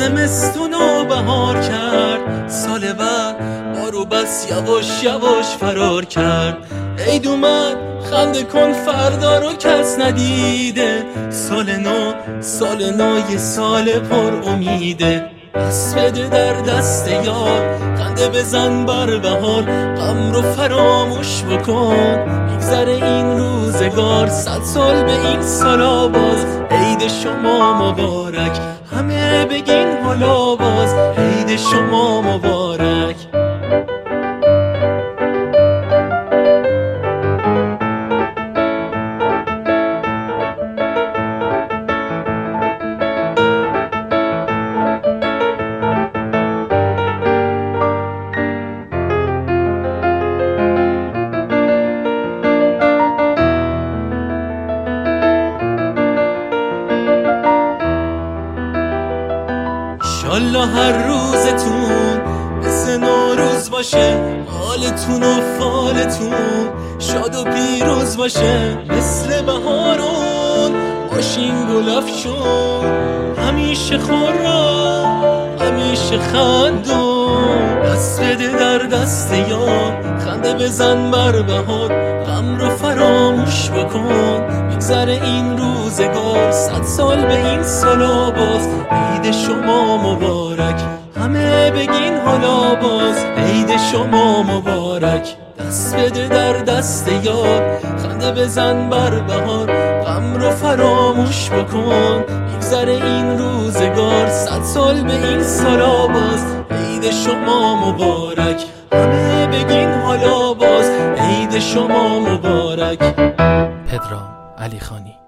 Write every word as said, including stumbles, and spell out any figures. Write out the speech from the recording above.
زمستون و بهار کرد، سال بعد بارو بس یواش یواش فرار کرد. عید اومد خنده کن فردا رو کس ندیده، سال نو سال نو یه سال پر امیده. دست بده در دست یار، خنده بزن بر بهار، غم رو فراموش بکن میگذره این روزگار. صد سال به این سالا باز، عید شما مبارک، همه بگین حالا باز، عید شما مبارک. انشالله هر روزتون مثل نوروز باشه، حالتون و فالتون شاد و پیروز باشه. مثل بهارون باشین گلفشون، همیشه خورم همیشه خندون. دست بده در دست یار، خنده بزن بر بهار، غم رو فراموش بکن میگذره این روزگار. صد سال به این سالا باز، عید شما مبارک، همه بگین حالا باز، عید شما مبارک. دست بده در دست یار، خنده بزن بر بهار، غم رو فراموش بکن میگذره این روزگار. صد سال به این سالا باز، عید شما مبارک، همه بگین حالا باز، عید شما مبارک. پدرام علیخانی.